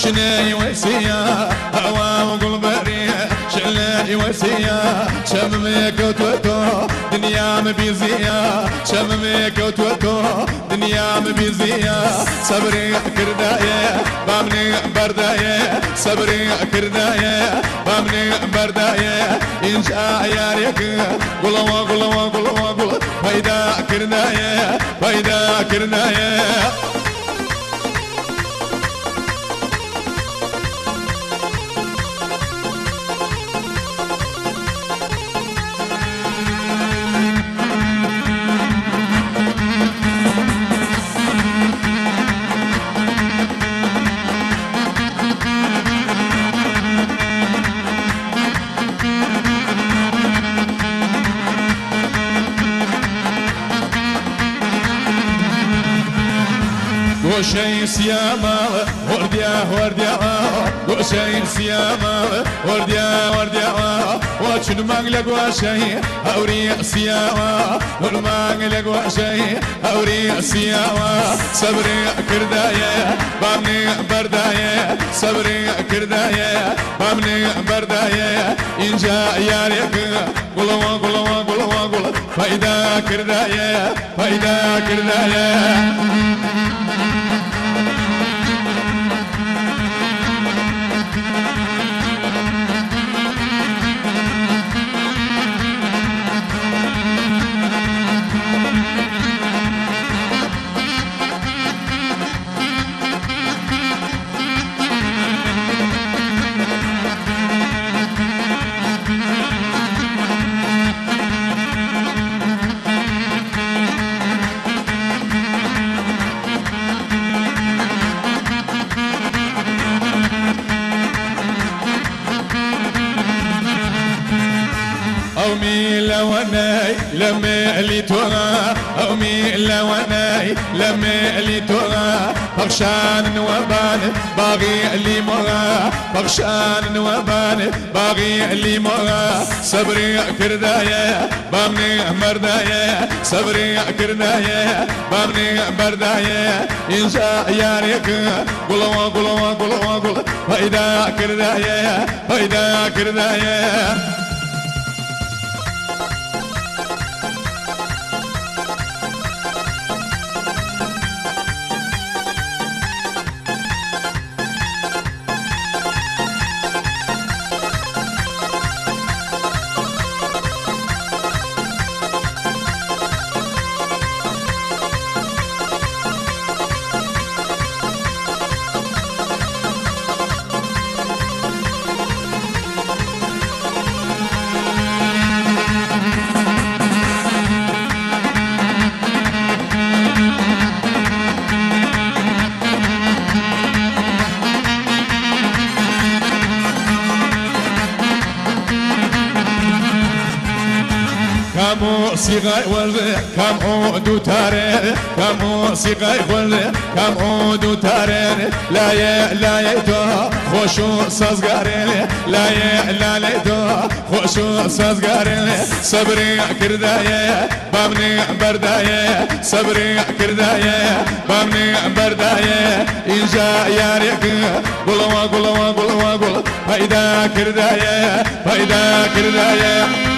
شناي وسيا هوا وقل بريه شناي وسيا شممك وتوتو دنيا مبيزيا شممك وتوتو دنيا مبيزيا صبري كردايه بامني بردايه صبري كردايه بامني بردايه إن شاء ياريك قلوا قلوا قلوا قلوا فايدا كردايه فايدا كردايه وشي سياما ورديا ورديا وشي سياما ورديا ورديا وشن مانغلق وشي أوري سياما والمانغلق وشي أوري سياما صبري كردايا بامني بردايا صبري كردايا بامني بردايا إن جاء ياريك قلوا قلوا قلوا قلوا فايدا كردايا فايدا كردايا أومي لوناي لما اللي ترى أومي لوناي لما اللي ترى بغشان وبان باغي اللي مرا بغشان وبان باغي اللي مرا صبري كردايا بامني مردايا صبري كردايا بامني مردايا إن شاء ياريك قلوا قلوا قلوا قلوا فايدا كردايا فايدا كردايا كمو صغير ولا كمو دو تارير كمو صغير ولا كمو دو تارير لا يدو خوشو سازغاري لا يدو خوشو سازغاري صبري كردايه بامني بردايه صبري كردايه بامني بردايه إن جاء ياريك قلوا قلوا قلوا قلوا فايدا كردايه فايدا كردايه